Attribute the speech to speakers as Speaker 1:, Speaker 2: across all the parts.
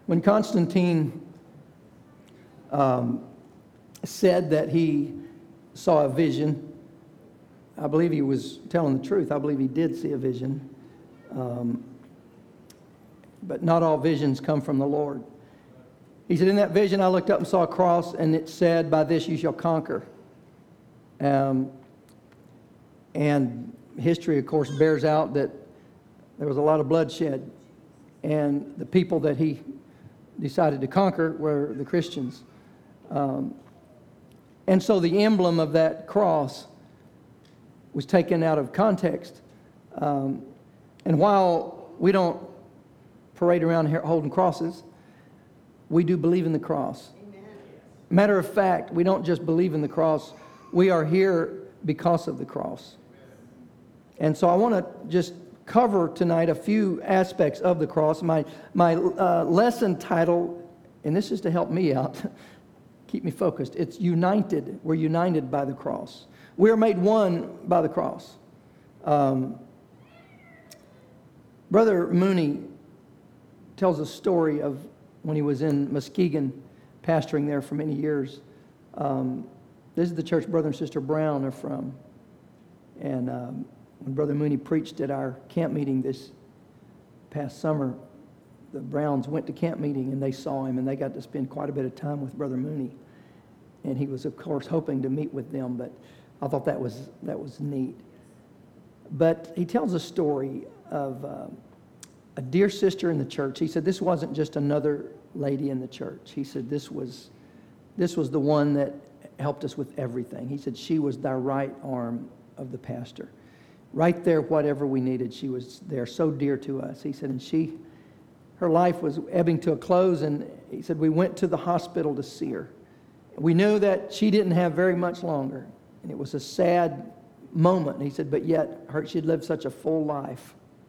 Speaker 1: When Constantine said that he saw a vision, I believe he was telling the truth. I believe he did see a vision. But not all visions come from the Lord. He said, in that vision I looked up and saw a cross, and it said, by this you shall conquer. And history, of course, bears out that there was a lot of bloodshed. And the people that he decided to conquer were the Christians. And so the emblem of that cross was taken out of context. And while we don't parade around here holding crosses, we do believe in the cross. Amen. Matter of fact, we don't just believe in the cross. We are here because of the cross. And so I want to just cover tonight a few aspects of the cross. My lesson title, and this is to help me out, keep me focused. It's united. We're united by the cross. We are made one by the cross. Brother Mooney tells a story of when he was in Muskegon, pastoring there for many years. This is the church Brother and Sister Brown are from. And when Brother Mooney preached at our camp meeting this past summer, the Browns went to camp meeting and they saw him, and they got to spend quite a bit of time with Brother Mooney. And he was, of course, hoping to meet with them, but I thought that was neat. But he tells a story of a dear sister in the church. He said this wasn't just another lady in the church. He said this was the one that helped us with everything. He said she was the right arm of the pastor. Right there, whatever we needed, she was there, so dear to us. He said, and her life was ebbing to a close, and he said we went to the hospital to see her. We knew that she didn't have very much longer, and it was a sad moment. He said, but yet she'd lived such a full life.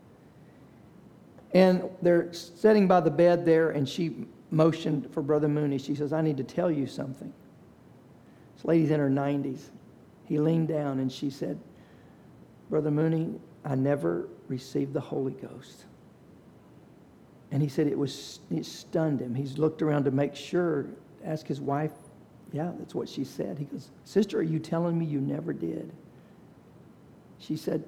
Speaker 1: And they're sitting by the bed there, and she motioned for Brother Mooney. She says, I need to tell you something. This lady's in her 90s. He leaned down, and she said, Brother Mooney, I never received the Holy Ghost. And he said it stunned him. He's looked around to make sure, ask his wife. Yeah, that's what she said. He goes, Sister, are you telling me you never did? She said,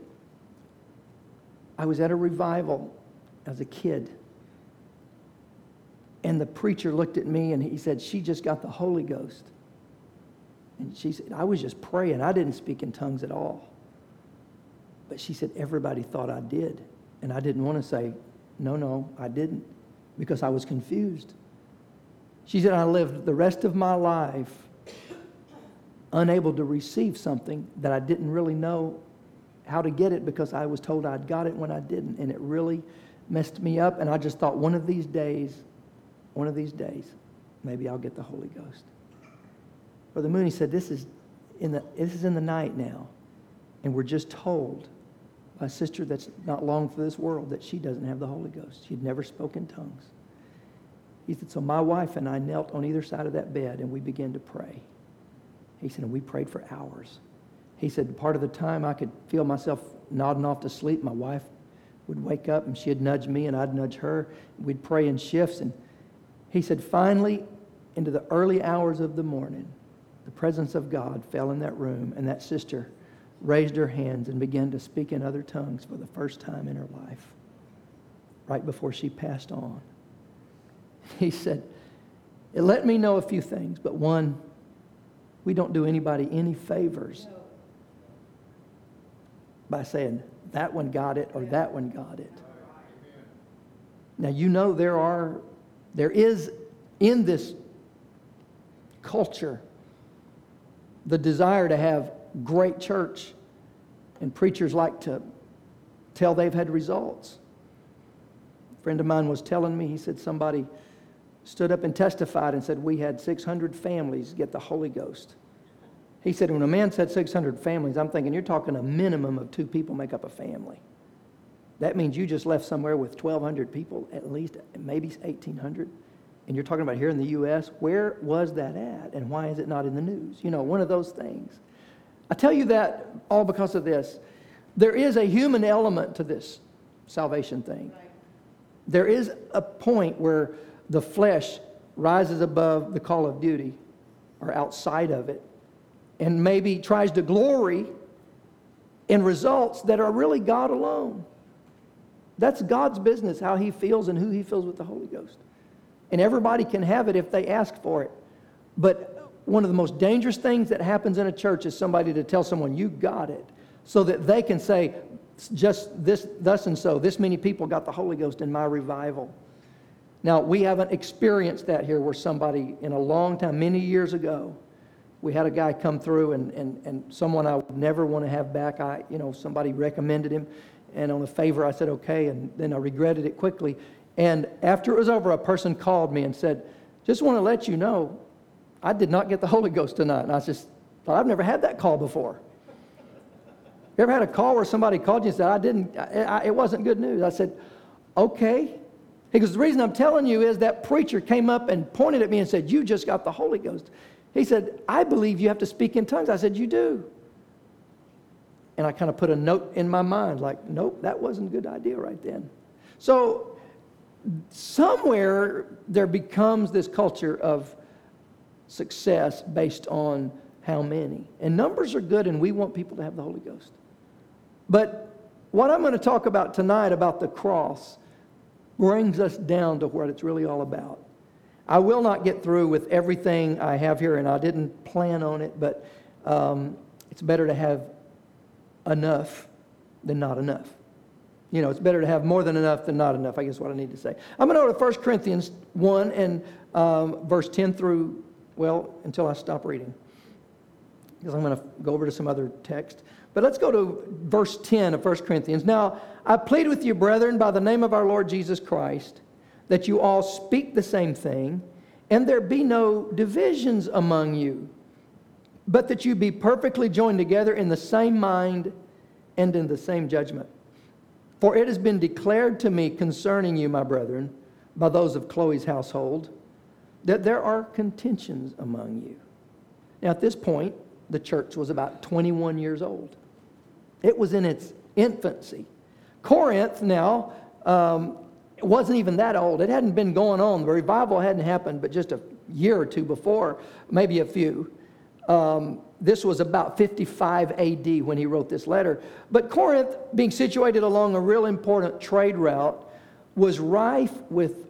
Speaker 1: I was at a revival as a kid. And the preacher looked at me and he said, she just got the Holy Ghost. And she said, I was just praying. I didn't speak in tongues at all. But she said, everybody thought I did. And I didn't want to say, no, I didn't, because I was confused. She said, I lived the rest of my life unable to receive something that I didn't really know how to get it, because I was told I'd got it when I didn't. And it really messed me up. And I just thought one of these days, maybe I'll get the Holy Ghost. Brother Mooney said, this is in the night now. And we're just told by a sister that's not long for this world that she doesn't have the Holy Ghost. She'd never spoken tongues. He said, so my wife and I knelt on either side of that bed and we began to pray. He said, and we prayed for hours. He said, part of the time I could feel myself nodding off to sleep. My wife would wake up and she'd nudge me and I'd nudge her. We'd pray in shifts. And he said, finally, into the early hours of the morning, the presence of God fell in that room, and that sister raised her hands and began to speak in other tongues for the first time in her life, right before she passed on. He said, it let me know a few things, but one, we don't do anybody any favors by saying that one got it or that one got it. Now, you know there is in this culture the desire to have great church, and preachers like to tell they've had results. A friend of mine was telling me, he said somebody stood up and testified and said, we had 600 families get the Holy Ghost. He said, when a man said 600 families, I'm thinking you're talking a minimum of 2 people make up a family. That means you just left somewhere with 1,200 people, at least, maybe 1,800. And you're talking about here in the U.S., where was that at? And why is it not in the news? You know, one of those things. I tell you that all because of this. There is a human element to this salvation thing. There is a point where the flesh rises above the call of duty or outside of it, and maybe tries to glory in results that are really God alone. That's God's business, how He feels and who He fills with the Holy Ghost. And everybody can have it if they ask for it. But one of the most dangerous things that happens in a church is somebody to tell someone, you got it, so that they can say, just this, thus and so, this many people got the Holy Ghost in my revival. Now, we haven't experienced that here where somebody in a long time, many years ago, we had a guy come through and someone I would never want to have back. Somebody recommended him, and on a favor I said okay, and then I regretted it quickly. And after it was over, a person called me and said, just want to let you know, I did not get the Holy Ghost tonight. And I just thought, I've never had that call before. You ever had a call where somebody called you and said, it wasn't good news? I said, okay. He goes, the reason I'm telling you is that preacher came up and pointed at me and said, you just got the Holy Ghost. He said, I believe you have to speak in tongues. I said, you do. And I kind of put a note in my mind like, nope, that wasn't a good idea right then. So somewhere there becomes this culture of success based on how many. And numbers are good, and we want people to have the Holy Ghost. But what I'm going to talk about tonight about the cross brings us down to what it's really all about. I will not get through with everything I have here, and I didn't plan on it, but it's better to have enough than not enough. It's better to have more than enough than not enough, I guess what I need to say. I'm going to go to 1 Corinthians 1 and verse 10 through, until I stop reading, because I'm going to go over to some other text. But let's go to verse 10 of 1 Corinthians. Now, I plead with you, brethren, by the name of our Lord Jesus Christ, that you all speak the same thing, and there be no divisions among you, but that you be perfectly joined together in the same mind and in the same judgment. For it has been declared to me concerning you, my brethren, by those of Chloe's household, that there are contentions among you. Now, at this point, the church was about 21 years old. It was in its infancy. Corinth now it wasn't even that old. It hadn't been going on. The revival hadn't happened but just a year or two before, maybe a few. This was about 55 AD when he wrote this letter. But Corinth, being situated along a real important trade route, was rife with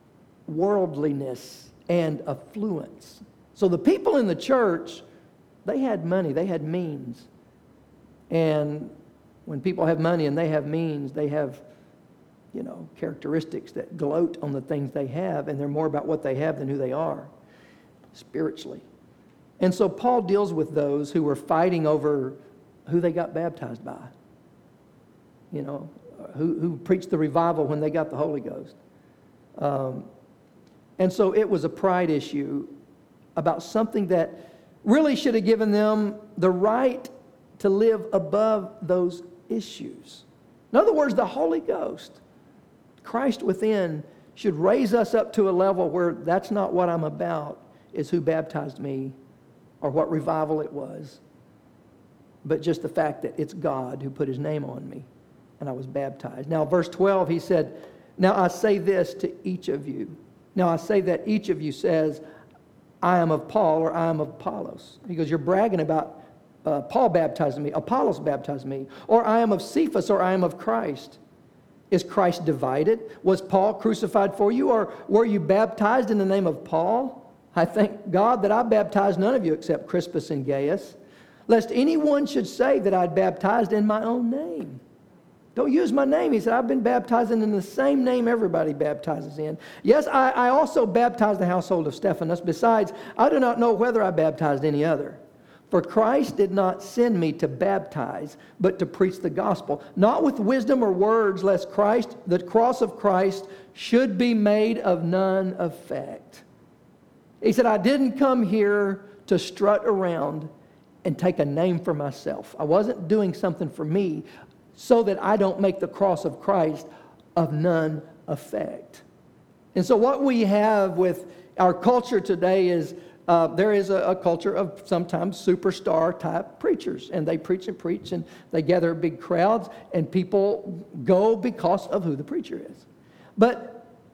Speaker 1: worldliness and affluence. So the people in the church, they had money, they had means. And when people have money and they have means, they have characteristics that gloat on the things they have, and they're more about what they have than who they are spiritually. And so Paul deals with those who were fighting over who they got baptized by, who preached the revival when they got the Holy Ghost. And so it was a pride issue about something that really should have given them the right to live above those issues. In other words, the Holy Ghost, Christ within, should raise us up to a level where that's not what I'm about, is who baptized me or what revival it was, but just the fact that it's God who put His name on me and I was baptized. Now, verse 12, he said, now I say this to each of you. Now I say that each of you says, I am of Paul or I am of Apollos. He goes, you're bragging about Paul baptized me, Apollos baptized me, or I am of Cephas or I am of Christ. Is Christ divided? Was Paul crucified for you, or were you baptized in the name of Paul? I thank God that I baptized none of you except Crispus and Gaius, lest anyone should say that I'd baptized in my own name. Don't use my name. He said, I've been baptizing in the same name everybody baptizes in. Yes, I also baptized the household of Stephanas. Besides, I do not know whether I baptized any other. For Christ did not send me to baptize, but to preach the gospel, not with wisdom or words, lest the cross of Christ should be made of none effect. He said, I didn't come here to strut around and take a name for myself. I wasn't doing something for me so that I don't make the cross of Christ of none effect. And so what we have with our culture today is there is a culture of sometimes superstar type preachers, and they preach and they gather big crowds, and people go because of who the preacher is. But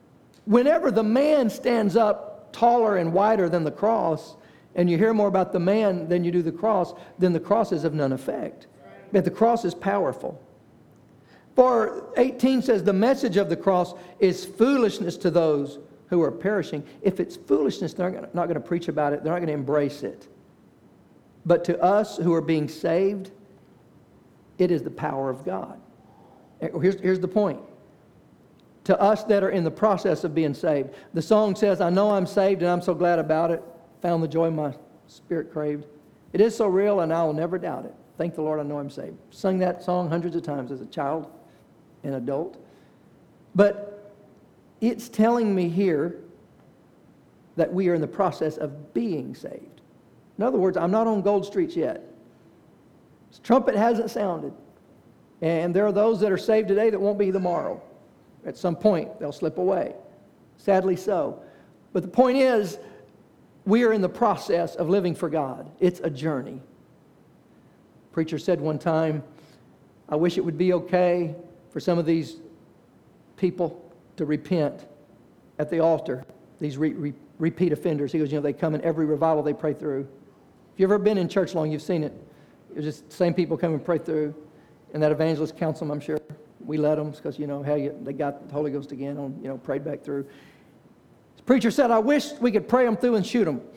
Speaker 1: Whenever the man stands up taller and wider than the cross, and you hear more about the man than you do the cross, then the cross is of none effect. But the cross is powerful. For 18 says, the message of the cross is foolishness to those who are perishing. If it's foolishness, they're not going to preach about it. They're not going to embrace it. But to us who are being saved, it is the power of God. Here's the point. To us that are in the process of being saved. The song says, I know I'm saved and I'm so glad about it. Found the joy my spirit craved. It is so real and I will never doubt it. Thank the Lord, I know I'm saved. Sung that song hundreds of times as a child and adult. But it's telling me here that we are in the process of being saved. In other words, I'm not on gold streets yet. The trumpet hasn't sounded. And there are those that are saved today that won't be tomorrow. At some point, they'll slip away. Sadly so. But the point is, we are in the process of living for God. It's a journey. Preacher said one time, I wish it would be okay for some of these people to repent at the altar, these repeat offenders. He goes, they come in every revival they pray through. If you've ever been in church long, you've seen it. It's just the same people come and pray through. And that evangelist counts them, I'm sure. We let them because, they got the Holy Ghost again, prayed back through. The preacher said, I wish we could pray them through and shoot them.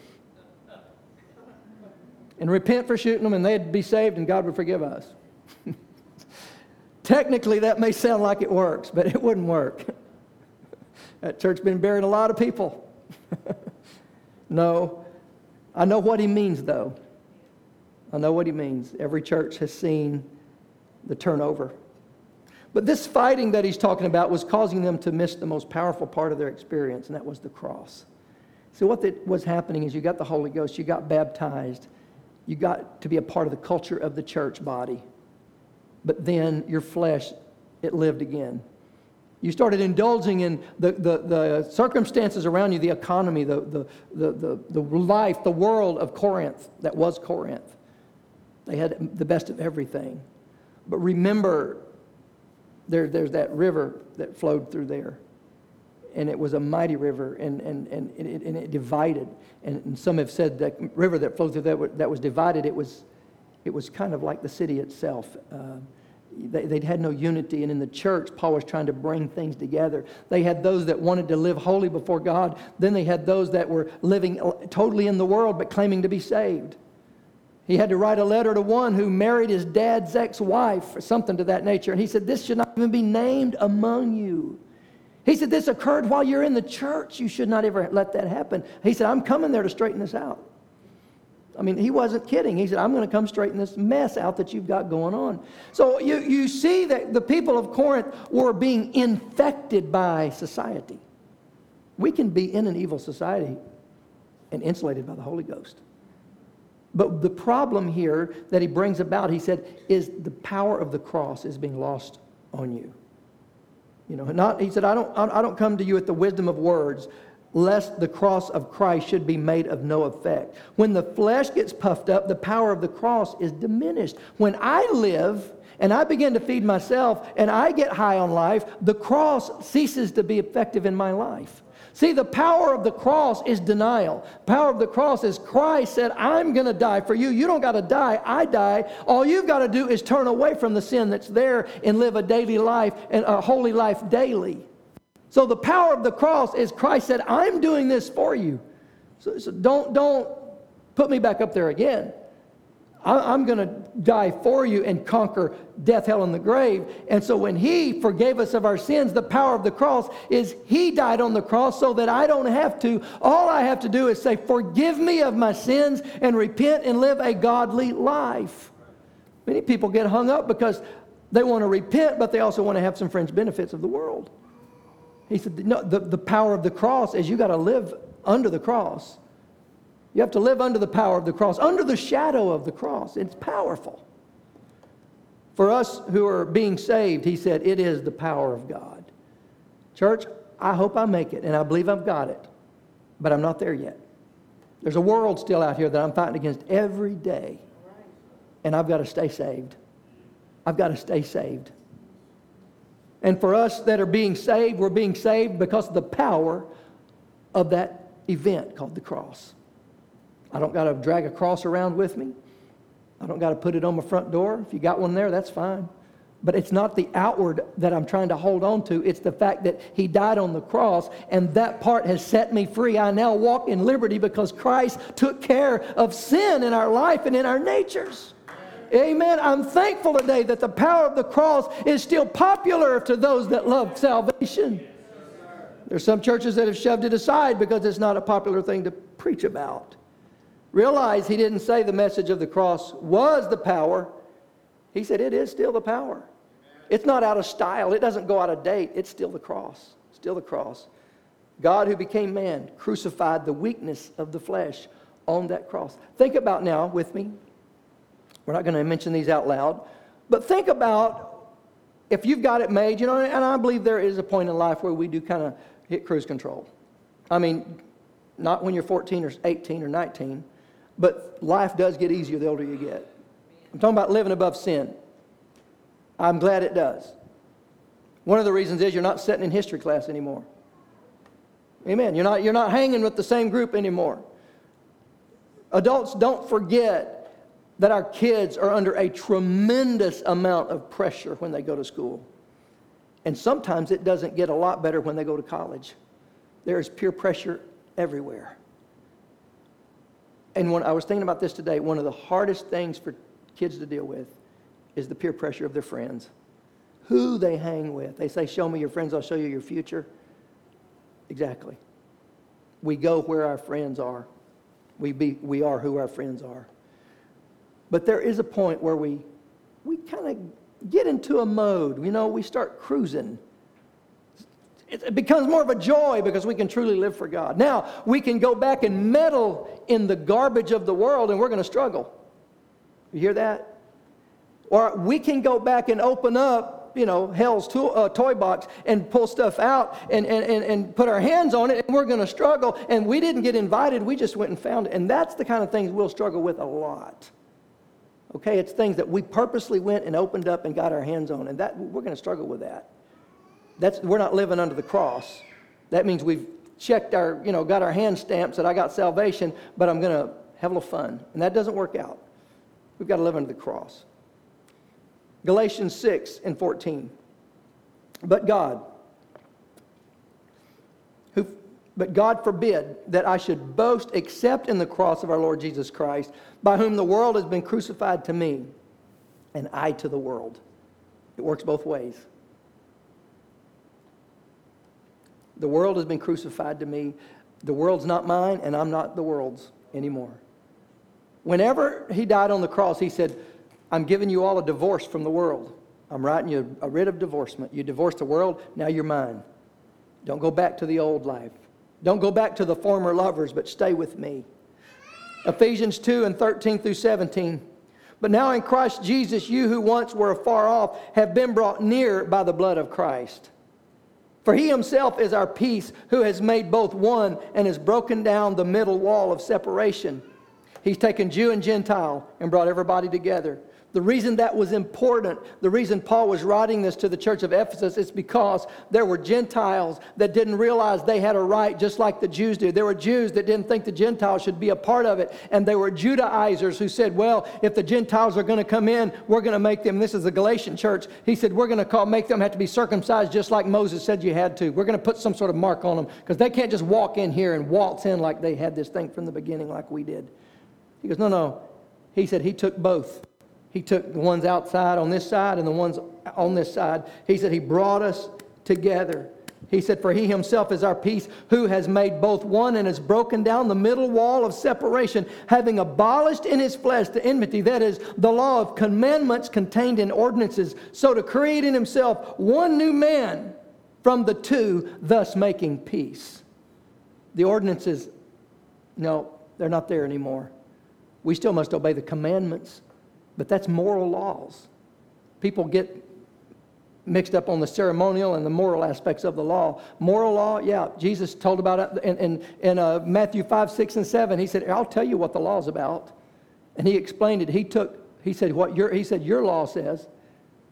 Speaker 1: And repent for shooting them, and they'd be saved, and God would forgive us. Technically, that may sound like it works, but it wouldn't work. That church's been burying a lot of people. No. I know what he means, though. I know what he means. Every church has seen the turnover. But this fighting that he's talking about was causing them to miss the most powerful part of their experience, and that was the cross. So what was happening is you got the Holy Ghost, you got baptized, you got to be a part of the culture of the church body. But then your flesh, it lived again. You started indulging in the circumstances around you, the economy, the life, the world of Corinth that was Corinth. They had the best of everything. But remember, there's that river that flowed through there. And it was a mighty river, and it divided. And some have said that river that flowed through that was divided, it was kind of like the city itself. They'd had no unity, and in the church, Paul was trying to bring things together. They had those that wanted to live holy before God. Then they had those that were living totally in the world but claiming to be saved. He had to write a letter to one who married his dad's ex-wife or something to that nature. And he said, this should not even be named among you. He said, this occurred while you're in the church. You should not ever let that happen. He said, I'm coming there to straighten this out. I mean, he wasn't kidding. He said, I'm going to come straighten this mess out that you've got going on. So you see that the people of Corinth were being infected by society. We can be in an evil society and insulated by the Holy Ghost. But the problem here that he brings about, he said, is the power of the cross is being lost on you. He said, I don't come to you with the wisdom of words, lest the cross of Christ should be made of no effect. When the flesh gets puffed up, the power of the cross is diminished. When I live and I begin to feed myself and I get high on life, the cross ceases to be effective in my life. See, the power of the cross is denial. The power of the cross is Christ said, I'm going to die for you. You don't got to die. I die. All you've got to do is turn away from the sin that's there and live a daily life and a holy life daily. So the power of the cross is Christ said, I'm doing this for you. So don't put me back up there again. I'm going to die for you and conquer death, hell, and the grave. And so when he forgave us of our sins, the power of the cross is he died on the cross so that I don't have to. All I have to do is say, forgive me of my sins and repent and live a godly life. Many people get hung up because they want to repent, but they also want to have some fringe benefits of the world. He said, no, the power of the cross is you got to live under the cross. You have to live under the power of the cross, under the shadow of the cross. It's powerful. For us who are being saved, he said, it is the power of God. Church, I hope I make it, and I believe I've got it, but I'm not there yet. There's a world still out here that I'm fighting against every day, and I've got to stay saved. I've got to stay saved. And for us that are being saved, we're being saved because of the power of that event called the cross. I don't got to drag a cross around with me. I don't got to put it on my front door. If you got one there, that's fine. But it's not the outward that I'm trying to hold on to. It's the fact that He died on the cross, and that part has set me free. I now walk in liberty because Christ took care of sin in our life and in our natures. Amen. I'm thankful today that the power of the cross is still popular to those that love salvation. There's some churches that have shoved it aside because it's not a popular thing to preach about. Realize He didn't say the message of the cross was the power. He said it is still the power. It's not out of style. It doesn't go out of date. It's still the cross. Still the cross. God who became man crucified the weakness of the flesh on that cross. Think about now with me. We're not going to mention these out loud. But think about if you've got it made, and I believe there is a point in life where we do kind of hit cruise control. I mean, not when you're 14 or 18 or 19, but life does get easier the older you get. I'm talking about living above sin. I'm glad it does. One of the reasons is you're not sitting in history class anymore. Amen. You're not hanging with the same group anymore. Adults, don't forget that our kids are under a tremendous amount of pressure when they go to school. And sometimes it doesn't get a lot better when they go to college. There is peer pressure everywhere. And when I was thinking about this today, one of the hardest things for kids to deal with is the peer pressure of their friends. Who they hang with. They say, show me your friends, I'll show you your future. Exactly. We go where our friends are. We are who our friends are. But there is a point where we kind of get into a mode. We start cruising. It becomes more of a joy because we can truly live for God. Now, we can go back and meddle in the garbage of the world and we're going to struggle. You hear that? Or we can go back and open up, hell's toy box and pull stuff out and put our hands on it and we're going to struggle. And we didn't get invited. We just went and found it. And that's the kind of things we'll struggle with a lot. Okay, it's things that we purposely went and opened up and got our hands on, and that we're going to struggle with that. We're not living under the cross. That means we've checked got our hand stamps that I got salvation, but I'm going to have a little fun, and that doesn't work out. We've got to live under the cross. Galatians 6:14. But God forbid that I should boast except in the cross of our Lord Jesus Christ, by whom the world has been crucified to me, and I to the world. It works both ways. The world has been crucified to me. The world's not mine, and I'm not the world's anymore. Whenever He died on the cross, He said, I'm giving you all a divorce from the world. I'm writing you a writ of divorcement. You divorced the world, now you're mine. Don't go back to the old life. Don't go back to the former lovers, but stay with me. Ephesians 2:13-17. But now in Christ Jesus, you who once were afar off have been brought near by the blood of Christ. For He Himself is our peace, who has made both one and has broken down the middle wall of separation. He's taken Jew and Gentile and brought everybody together. The reason that was important, the reason Paul was writing this to the church of Ephesus, is because there were Gentiles that didn't realize they had a right just like the Jews did. There were Jews that didn't think the Gentiles should be a part of it. And there were Judaizers who said, well, if the Gentiles are going to come in, we're going to make them, this is the Galatian church, he said, we're going to make them have to be circumcised just like Moses said you had to. We're going to put some sort of mark on them because they can't just walk in here and waltz in like they had this thing from the beginning like we did. He goes, no. He said he took both. He took the ones outside on this side and the ones on this side. He said he brought us together. He said, for He Himself is our peace, who has made both one and has broken down the middle wall of separation, having abolished in His flesh the enmity, that is, the law of commandments contained in ordinances, so to create in Himself one new man from the two, thus making peace. The ordinances, no, they're not there anymore. We still must obey the commandments. But that's moral laws. People get mixed up on the ceremonial and the moral aspects of the law. Moral law, yeah, Jesus told about it in Matthew 5, 6, and 7. He said, I'll tell you what the law's about. And He explained it. He said, your law says.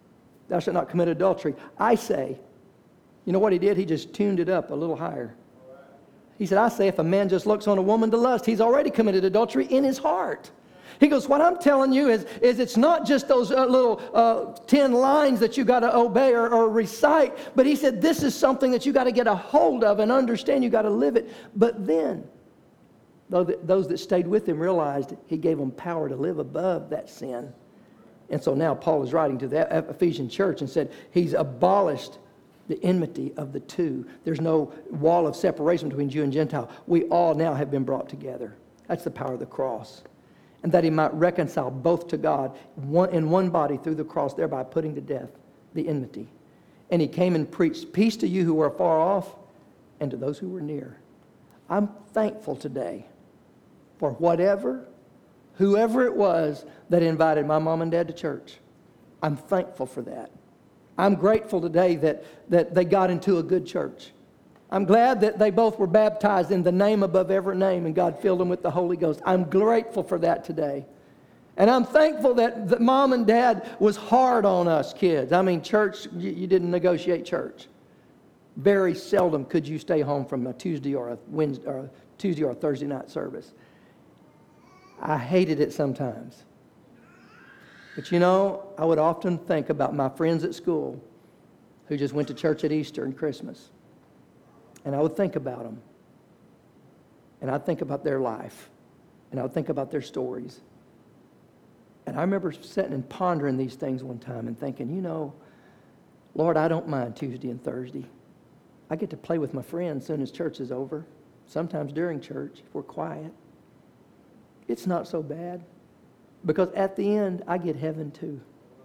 Speaker 1: Thou shalt not commit adultery. I say, you know what he did? He just tuned it up a little higher. He said, I say, if a man just looks on a woman to lust, he's already committed adultery in his heart. He goes, what I'm telling you is it's not just those little 10 lines that you got to obey or recite, but he said this is something that you got to get a hold of and understand. You got to live it. But then, those that stayed with him realized he gave them power to live above that sin. And so now Paul is writing to the Ephesian church and said he's abolished the enmity of the two. There's no wall of separation between Jew and Gentile. We all now have been brought together. That's the power of the cross. And that he might reconcile both to God in one body through the cross, thereby putting to death the enmity. And he came and preached peace to you who were far off and to those who were near. I'm thankful today for whoever it was that invited my mom and dad to church. I'm thankful for that. I'm grateful today that they got into a good church. I'm glad that they both were baptized in the name above every name and God filled them with the Holy Ghost. I'm grateful for that today. And I'm thankful that mom and dad was hard on us kids. I mean, church, you didn't negotiate church. Very seldom could you stay home from a Tuesday or a Wednesday or a Tuesday or a Thursday night service. I hated it sometimes. But you know, I would often think about my friends at school who just went to church at Easter and Christmas. And I would think about them. And I'd think about their life. And I would think about their stories. And I remember sitting and pondering these things one time and thinking, you know, Lord, I don't mind Tuesday and Thursday. I get to play with my friends as soon as church is over. Sometimes during church, if we're quiet. It's not so bad. Because at the end, I get heaven too.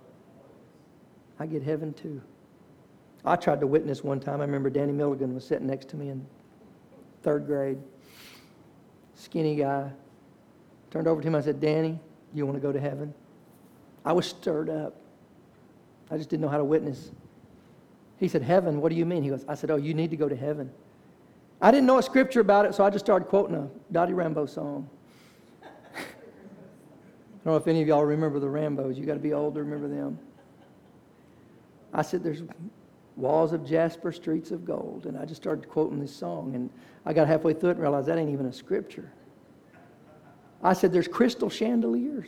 Speaker 1: I get heaven too. I tried to witness one time. I remember Danny Milligan was sitting next to me in 3rd grade. Skinny guy. Turned over to him. I said, Danny, you want to go to heaven? I was stirred up. I just didn't know how to witness. He said, heaven, what do you mean? He goes, I said, oh, you need to go to heaven. I didn't know a scripture about it, so I just started quoting a Dottie Rambo song. I don't know if any of y'all remember the Rambos. You got to be old to remember them. I said, there's walls of jasper, streets of gold. And I just started quoting this song. And I got halfway through it and realized that ain't even a scripture. I said, there's crystal chandeliers.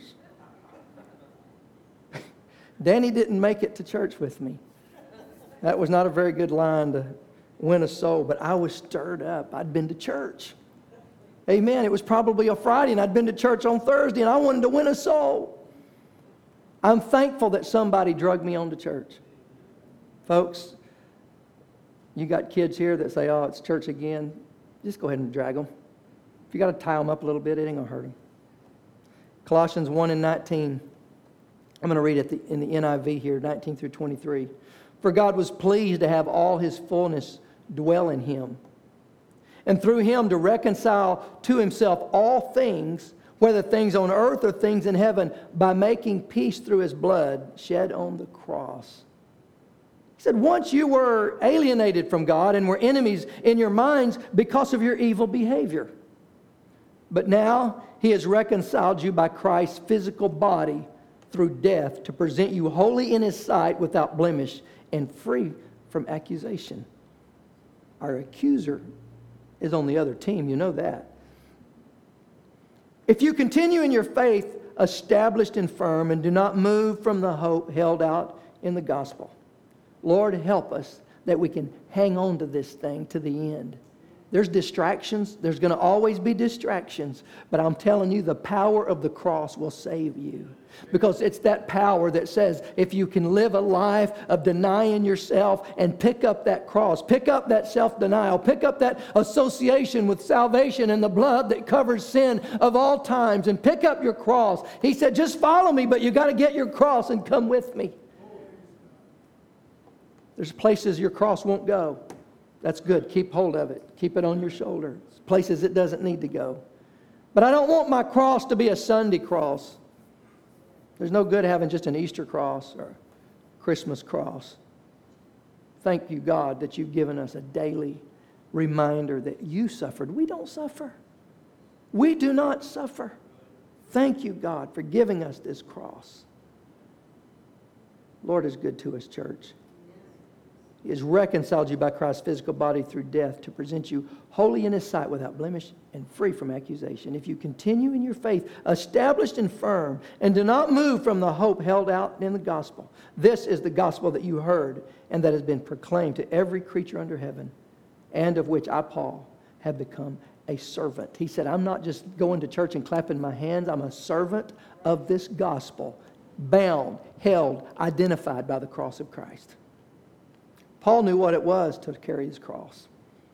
Speaker 1: Danny didn't make it to church with me. That was not a very good line to win a soul. But I was stirred up. I'd been to church. Amen. It was probably a Friday and I'd been to church on Thursday and I wanted to win a soul. I'm thankful that somebody drugged me on to church. Folks, you got kids here that say, oh, it's church again. Just go ahead and drag them. If you got to tie them up a little bit, it ain't going to hurt them. Colossians 1:19. I'm going to read it in the NIV here, 19 through 23. For God was pleased to have all his fullness dwell in him, and through him to reconcile to himself all things, whether things on earth or things in heaven, by making peace through his blood shed on the cross. He said, once you were alienated from God and were enemies in your minds because of your evil behavior. But now he has reconciled you by Christ's physical body through death to present you holy in his sight without blemish and free from accusation. Our accuser is on the other team, you know that. If you continue in your faith, established and firm, and do not move from the hope held out in the gospel. Lord, help us that we can hang on to this thing to the end. There's distractions. There's going to always be distractions. But I'm telling you, the power of the cross will save you. Because it's that power that says if you can live a life of denying yourself and pick up that cross, pick up that self-denial, pick up that association with salvation and the blood that covers sin of all times, and pick up your cross. He said, just follow me, but you got to get your cross and come with me. There's places your cross won't go. That's good. Keep hold of it. Keep it on your shoulder. Places it doesn't need to go. But I don't want my cross to be a Sunday cross. There's no good having just an Easter cross or a Christmas cross. Thank you, God, that you've given us a daily reminder that you suffered. We don't suffer. We do not suffer. Thank you, God, for giving us this cross. Lord is good to us, church. He has reconciled you by Christ's physical body through death to present you holy in His sight without blemish and free from accusation. If you continue in your faith, established and firm, and do not move from the hope held out in the gospel. This is the gospel that you heard and that has been proclaimed to every creature under heaven, and of which I, Paul, have become a servant. He said, I'm not just going to church and clapping my hands. I'm a servant of this gospel, bound, held, identified by the cross of Christ. Paul knew what it was to carry his cross.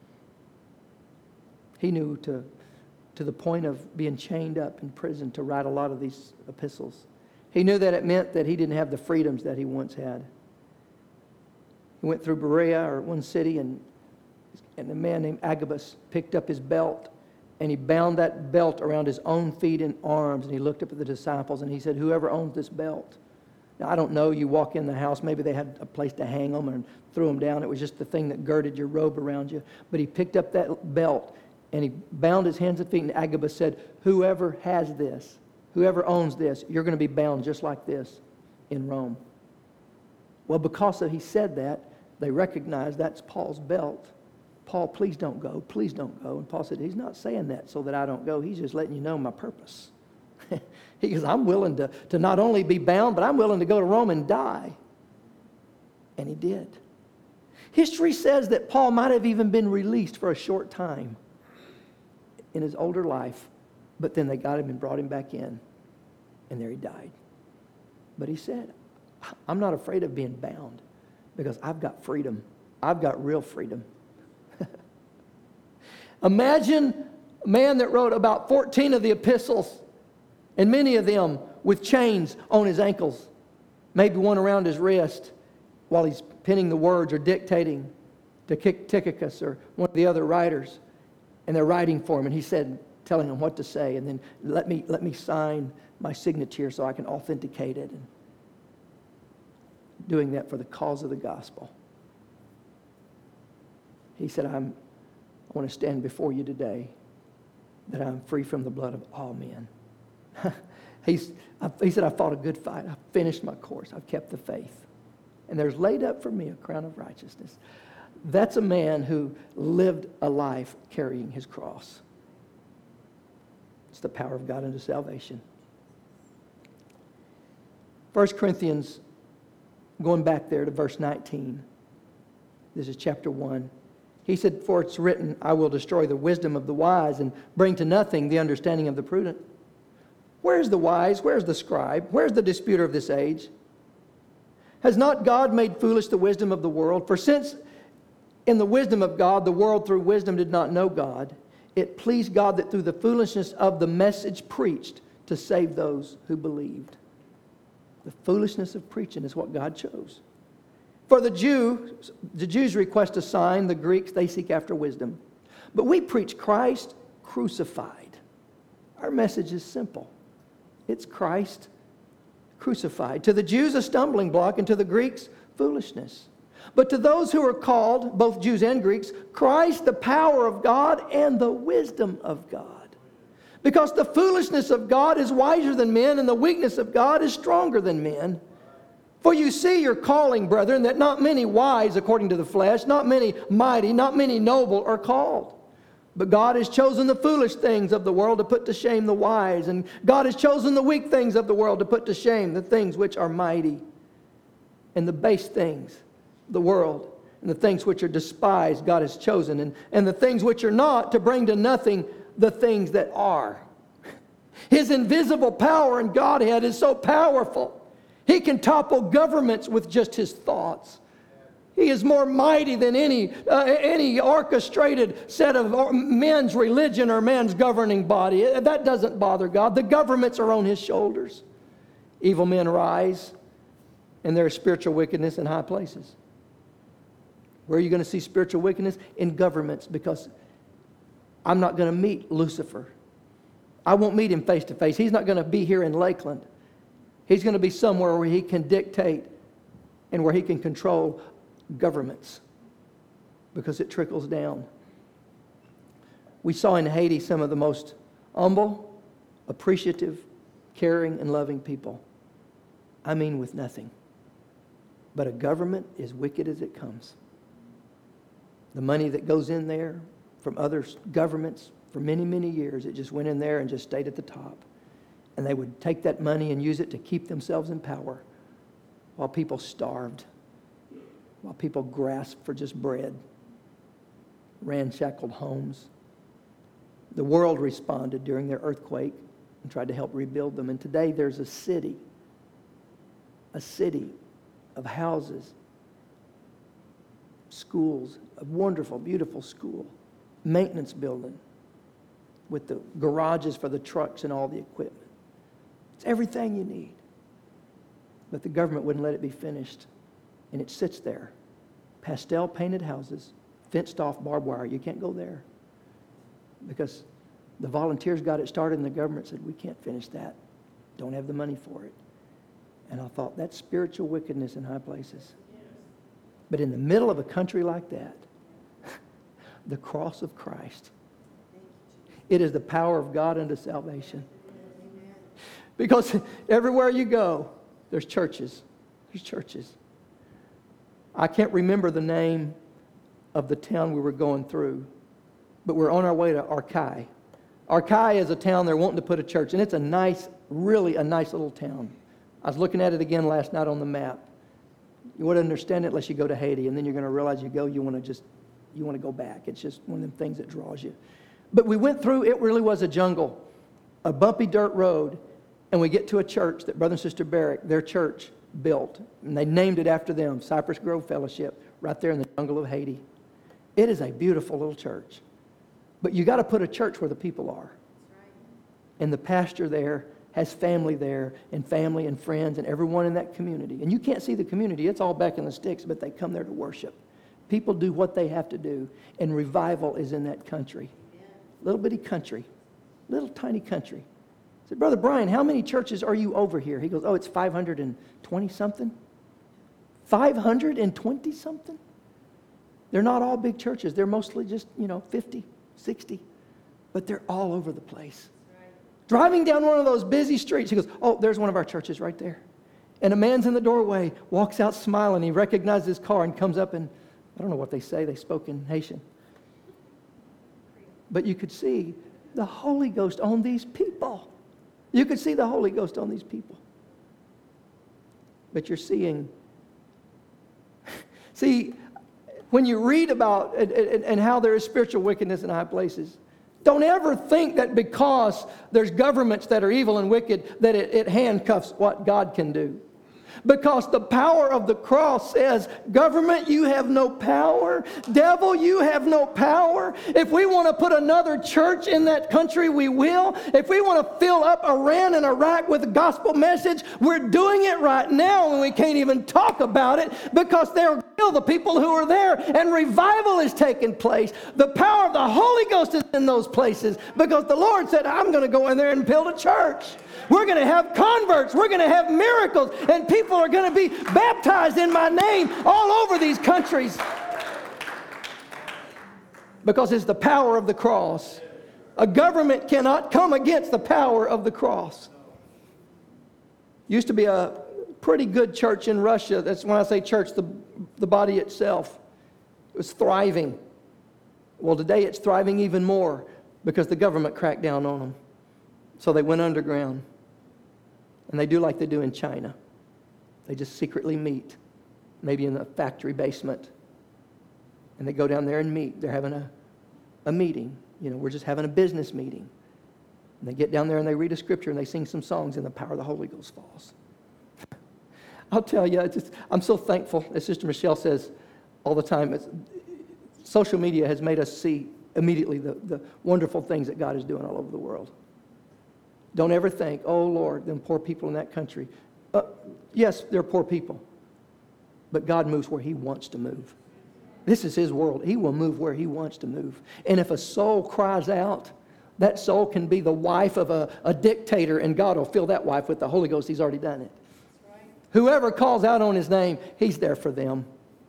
Speaker 1: He knew to the point of being chained up in prison to write a lot of these epistles. He knew that it meant that he didn't have the freedoms that he once had. He went through Berea, or one city, and a man named Agabus picked up his belt, and he bound that belt around his own feet and arms, and he looked up at the disciples, and he said, whoever owns this belt. Now, I don't know, you walk in the house, maybe they had a place to hang them and threw them down. It was just the thing that girded your robe around you. But he picked up that belt, and he bound his hands and feet, and Agabus said, whoever has this, whoever owns this, you're going to be bound just like this in Rome. Well, because he said that, they recognized that's Paul's belt. Paul, please don't go. Please don't go. And Paul said, he's not saying that so that I don't go. He's just letting you know my purpose. He goes, I'm willing to not only be bound, but I'm willing to go to Rome and die. And he did. History says that Paul might have even been released for a short time in his older life, but then they got him and brought him back in, and there he died. But he said, I'm not afraid of being bound because I've got freedom. I've got real freedom. Imagine a man that wrote about 14 of the epistles, and many of them with chains on his ankles, maybe one around his wrist, while he's penning the words or dictating to Tychicus or one of the other writers, and they're writing for him, and he said, telling them what to say, and then let me sign my signature so I can authenticate it, and doing that for the cause of the gospel. He said, I want to stand before you today that I'm free from the blood of all men. He said, I fought a good fight. I finished my course. I've kept the faith. And there's laid up for me a crown of righteousness. That's a man who lived a life carrying his cross. It's the power of God unto salvation. 1 Corinthians, going back there to verse 19. This is chapter 1. He said, for it's written, I will destroy the wisdom of the wise and bring to nothing the understanding of the prudent. Where's the wise? Where's the scribe? Where's the disputer of this age? Has not God made foolish the wisdom of the world? For since in the wisdom of God, the world through wisdom did not know God, it pleased God that through the foolishness of the message preached to save those who believed. The foolishness of preaching is what God chose. For the Jews request a sign, the Greeks, they seek after wisdom. But we preach Christ crucified. Our message is simple. It's Christ crucified. To the Jews, a stumbling block, and to the Greeks, foolishness. But to those who are called, both Jews and Greeks, Christ, the power of God and the wisdom of God. Because the foolishness of God is wiser than men, and the weakness of God is stronger than men. For you see your calling, brethren, that not many wise according to the flesh, not many mighty, not many noble are called. But God has chosen the foolish things of the world to put to shame the wise. And God has chosen the weak things of the world to put to shame the things which are mighty. And the base things, the world, and the things which are despised, God has chosen. And the things which are not, to bring to nothing the things that are. His invisible power and Godhead is so powerful. He can topple governments with just his thoughts. He is more mighty than any orchestrated set of men's religion or man's governing body. That doesn't bother God. The governments are on his shoulders. Evil men rise, and there is spiritual wickedness in high places. Where are you going to see spiritual wickedness? In governments, because I'm not going to meet Lucifer. I won't meet him face to face. He's not going to be here in Lakeland. He's going to be somewhere where he can dictate and where he can control governments, because it trickles down. We saw in Haiti some of the most humble, appreciative, caring, and loving people. I mean with nothing. But a government is wicked as it comes. The money that goes in there from other governments for many, many years, it just went in there and just stayed at the top. And they would take that money and use it to keep themselves in power while people starved, while people grasped for just bread, ramshackled homes. The world responded during their earthquake and tried to help rebuild them. And today there's a city of houses, schools, a wonderful, beautiful school, maintenance building with the garages for the trucks and all the equipment. It's everything you need. But the government wouldn't let it be finished. And it sits there. Pastel painted houses, fenced off barbed wire. You can't go there. Because the volunteers got it started and the government said, we can't finish that. Don't have the money for it. And I thought, that's spiritual wickedness in high places. But in the middle of a country like that, the cross of Christ, it is the power of God unto salvation. Because everywhere you go, there's churches. There's churches. I can't remember the name of the town we were going through, but we're on our way to Arkai. Arkai is a town they're wanting to put a church, and it's a nice, really a nice little town. I was looking at it again last night on the map. You wouldn't understand it unless you go to Haiti, and then you're going to realize you want to go back. It's just one of them things that draws you. But we went through, it really was a jungle, a bumpy dirt road, and we get to a church that Brother and Sister Barrick, their church, built. And they named it after them, Cypress Grove Fellowship, right there in the jungle of Haiti. It is a beautiful little church. But you got to put a church where the people are. And the pastor there has family there, and family and friends and everyone in that community. And you can't see the community. It's all back in the sticks, but they come there to worship. People do what they have to do, and revival is in that country. Little bitty country. Little tiny country. I said, Brother Brian, how many churches are you over here? He goes, it's 520-something. 520-something? They're not all big churches. They're mostly just, 50, 60. But they're all over the place. Driving down one of those busy streets, he goes, there's one of our churches right there. And a man's in the doorway, walks out smiling. He recognizes his car and comes up and, I don't know what they say. They spoke in Haitian. But you could see the Holy Ghost on these people. You could see the Holy Ghost on these people. But you're seeing, when you read about and how there is spiritual wickedness in high places, don't ever think that because there's governments that are evil and wicked that it handcuffs what God can do. Because the power of the cross says, government, you have no power. Devil, you have no power. If we want to put another church in that country, we will. If we want to fill up Iran and Iraq with the gospel message, we're doing it right now, and we can't even talk about it because they'll kill the people who are there, and revival is taking place. The power of the Holy Ghost is in those places because the Lord said, I'm going to go in there and build a church. We're going to have converts. We're going to have miracles. And people are going to be baptized in my name all over these countries. Because it's the power of the cross. A government cannot come against the power of the cross. Used to be a pretty good church in Russia. That's when I say church, the body itself. It was thriving. Well, today it's thriving even more because the government cracked down on them. So they went underground. And they do like they do in China. They just secretly meet, maybe in a factory basement. And they go down there and meet. They're having a meeting. We're just having a business meeting. And they get down there and they read a scripture and they sing some songs and the power of the Holy Ghost falls. I'll tell you, I'm so thankful, as Sister Michelle says all the time, social media has made us see immediately the wonderful things that God is doing all over the world. Don't ever think, oh, Lord, them poor people in that country. Yes, they're poor people. But God moves where He wants to move. This is His world. He will move where He wants to move. And if a soul cries out, that soul can be the wife of a dictator, and God will fill that wife with the Holy Ghost. He's already done it. Right. Whoever calls out on His name, He's there for them.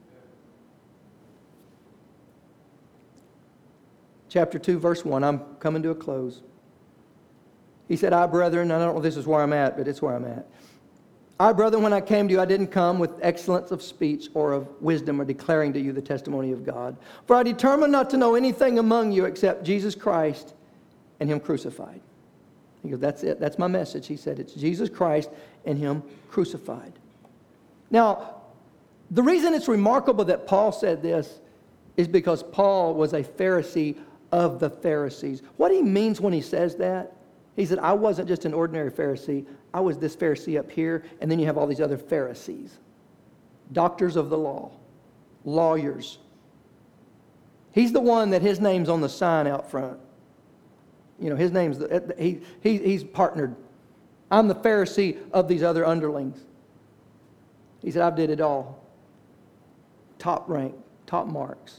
Speaker 1: Chapter 2, verse 1. I'm coming to a close. He said, I, brethren, I don't know if this is where I'm at, but it's where I'm at. I, brethren, when I came to you, I didn't come with excellence of speech or of wisdom or declaring to you the testimony of God. For I determined not to know anything among you except Jesus Christ and Him crucified. He goes, that's it. That's my message. He said, it's Jesus Christ and Him crucified. Now, the reason it's remarkable that Paul said this is because Paul was a Pharisee of the Pharisees. What he means when he says that, he said, I wasn't just an ordinary Pharisee. I was this Pharisee up here, and then you have all these other Pharisees. Doctors of the law, lawyers. He's the one that his name's on the sign out front. You know, his name's, he's partnered. I'm the Pharisee of these other underlings. He said, I did it all. Top rank, top marks.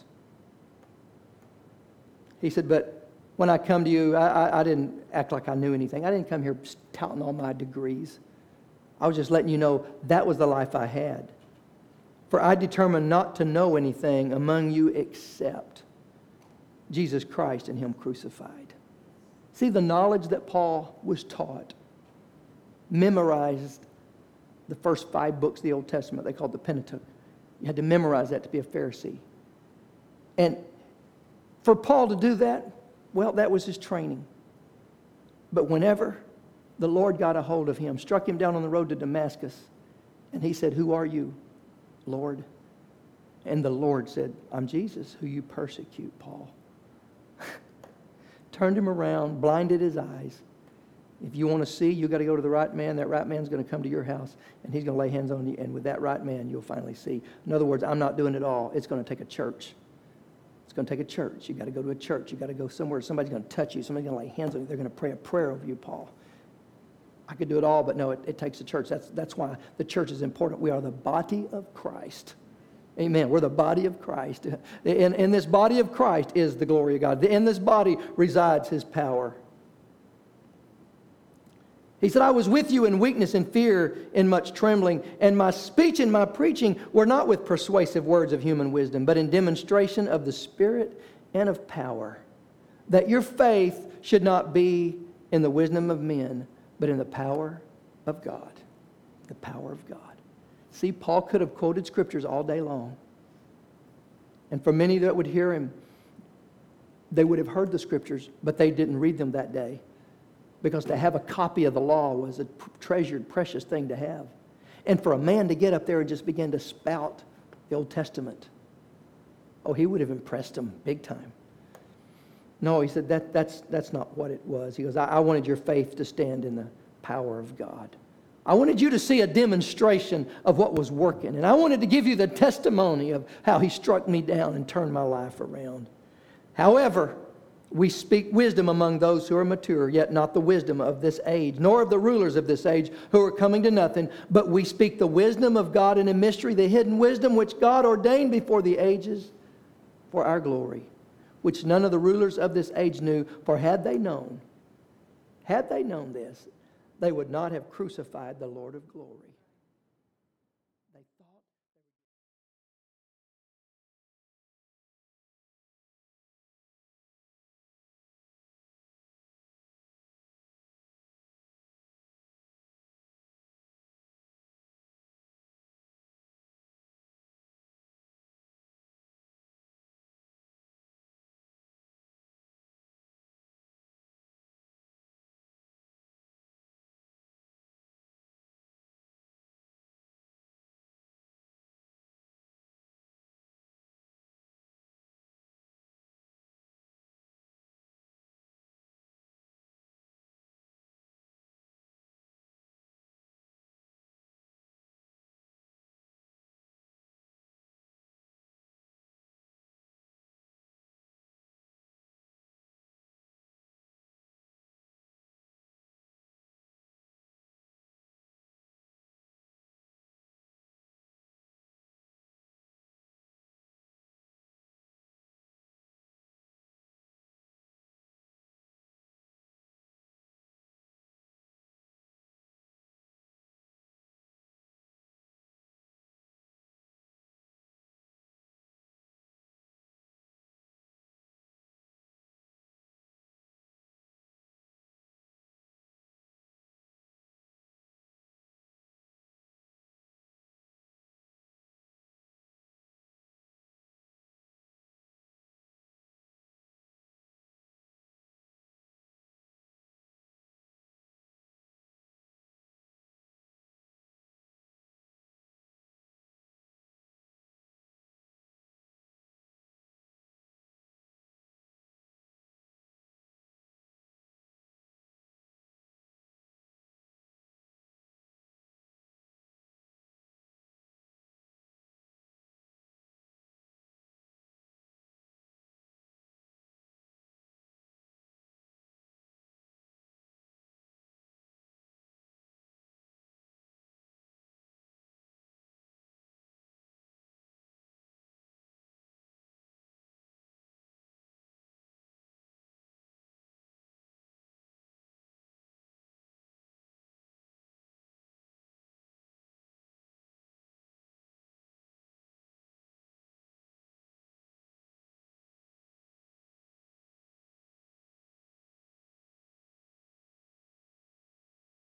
Speaker 1: He said, but when I come to you, I didn't act like I knew anything. I didn't come here touting all my degrees. I was just letting you know that was the life I had. For I determined not to know anything among you except Jesus Christ and Him crucified. See, the knowledge that Paul was taught, memorized the first 5 books of the Old Testament, they called the Pentateuch. You had to memorize that to be a Pharisee. And for Paul to do that, well, that was his training. But whenever the Lord got a hold of him, struck him down on the road to Damascus, and he said, who are you, Lord? And the Lord said, I'm Jesus, who you persecute, Paul. Turned him around, blinded his eyes. If you want to see, you got to go to the right man. That right man's going to come to your house, and he's going to lay hands on you. And with that right man, you'll finally see. In other words, I'm not doing it all. It's going to take a church. It's going to take a church. You got to go to a church. You got to go somewhere. Somebody's going to touch you. Somebody's going to lay hands on you. They're going to pray a prayer over you, Paul. I could do it all, but no, it takes a church. That's why the church is important. We are the body of Christ. Amen. We're the body of Christ. In this body of Christ is the glory of God. In this body resides His power. He said, I was with you in weakness and fear and much trembling, and my speech and my preaching were not with persuasive words of human wisdom, but in demonstration of the Spirit and of power, that your faith should not be in the wisdom of men, but in the power of God. The power of God. See, Paul could have quoted scriptures all day long. And for many that would hear him, they would have heard the scriptures, but they didn't read them that day. Because to have a copy of the law was a treasured, precious thing to have. And for a man to get up there and just begin to spout the Old Testament, oh, he would have impressed them big time. No, he said, that's not what it was. He goes, I wanted your faith to stand in the power of God. I wanted you to see a demonstration of what was working. And I wanted to give you the testimony of how He struck me down and turned my life around. However, we speak wisdom among those who are mature, yet not the wisdom of this age, nor of the rulers of this age who are coming to nothing, but we speak the wisdom of God in a mystery, the hidden wisdom which God ordained before the ages for our glory, which none of the rulers of this age knew, for had they known this, they would not have crucified the Lord of glory.